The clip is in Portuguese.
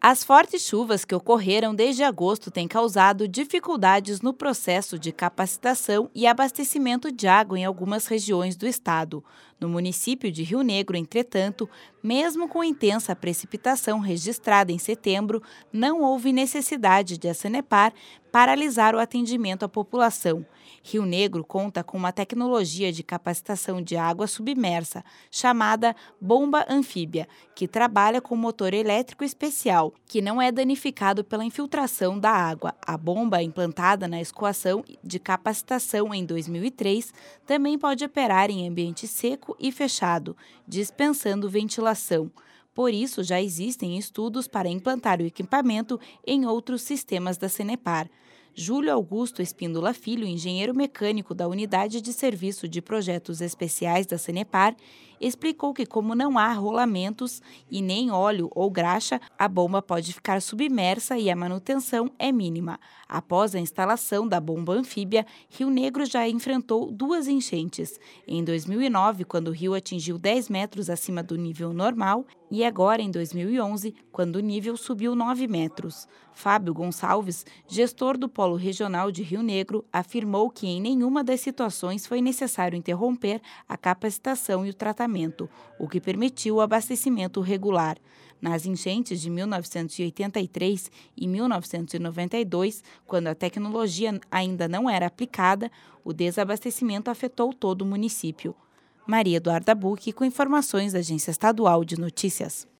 As fortes chuvas que ocorreram desde agosto têm causado dificuldades no processo de capacitação e abastecimento de água em algumas regiões do estado. No município de Rio Negro, entretanto, mesmo com intensa precipitação registrada em setembro, não houve necessidade de a Sanepar paralisar o atendimento à população. Rio Negro conta com uma tecnologia de capacitação de água submersa, chamada bomba anfíbia, que trabalha com motor elétrico especial, que não é danificado pela infiltração da água. A bomba, implantada na escoação de capacitação em 2003, também pode operar em ambiente seco e fechado, dispensando ventilação. Por isso, já existem estudos para implantar o equipamento em outros sistemas da Sanepar. Júlio Augusto Espíndola Filho, engenheiro mecânico da Unidade de Serviço de Projetos Especiais da Sanepar, explicou que, como não há rolamentos e nem óleo ou graxa, a bomba pode ficar submersa e a manutenção é mínima. Após a instalação da bomba anfíbia, Rio Negro já enfrentou 2 enchentes. Em 2009, quando o rio atingiu 10 metros acima do nível normal, e agora em 2011, quando o nível subiu 9 metros. Fábio Gonçalves, gestor do Polo Regional de Rio Negro, afirmou que em nenhuma das situações foi necessário interromper a capacitação e o tratamento, o que permitiu o abastecimento regular. Nas enchentes de 1983 e 1992, quando a tecnologia ainda não era aplicada, o desabastecimento afetou todo o município. Maria Eduarda Bucchi, com informações da Agência Estadual de Notícias.